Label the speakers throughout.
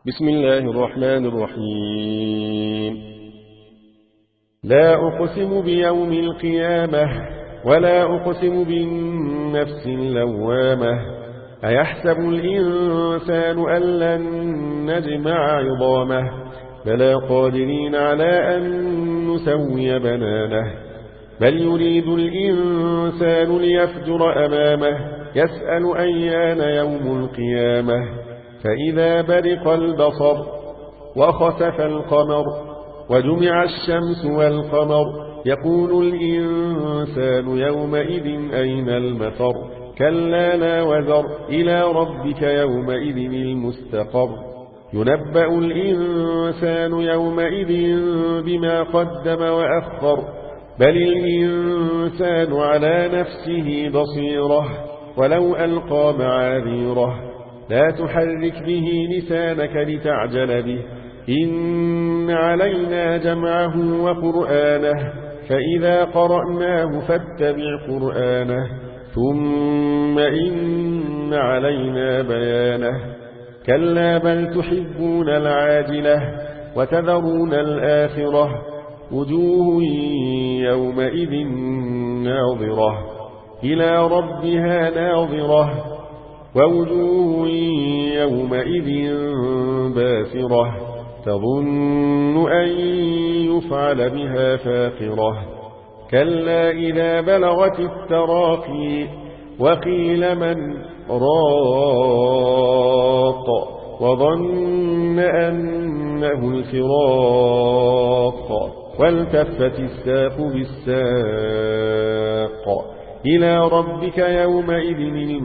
Speaker 1: بسم الله الرحمن الرحيم. لا أقسم بيوم القيامة ولا أقسم بالنفس اللوامة. أيحسب الإنسان أن لن نجمع عظامه بلى قادرين على أن نسوي بنانه بل يريد الإنسان ليفجر أمامه يسأل أيان يوم القيامة فإذا برق البصر وخسف القمر وجمع الشمس والقمر يقول الإنسان يومئذ أين المفر كلا لا وزر إلى ربك يومئذ المستقر ينبأ الإنسان يومئذ بما قدم وأخر بل الإنسان على نفسه بصيرة ولو ألقى معاذيره لا تحرك به لسانك لتعجل به إن علينا جمعه وقرآنه فإذا قرأناه فاتبع قرآنه ثم إن علينا بيانه كلا بل تحبون العاجلة وتذرون الآخرة وجوه يومئذ ناظرة إلى ربها ناظرة ووجوه يومئذ باسرة تظن أن يفعل بها فاقرة كلا إذا بلغت التراقي وقيل من راق وظن أنه الفراق والتفت الساق بالساق إلى ربك يومئذ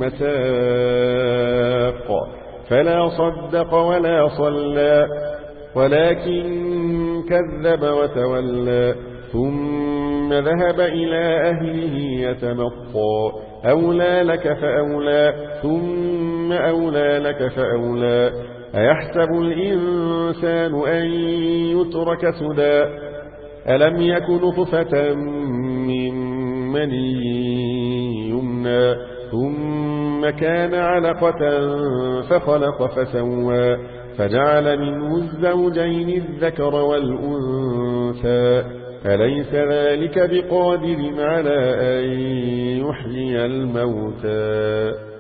Speaker 1: المساق فلا صدق ولا صلى ولكن كذب وتولى ثم ذهب إلى أهله يتمطى أولى لك فأولى ثم أولى لك فأولى أيحسب الإنسان أن يترك سدى ألم يك نطفة من مني يمنى ثم كان علقة فخلق فسوى فجعل منه الزوجين الذكر والأنثى أليس ذلك بقادر على أن يحيي الموتى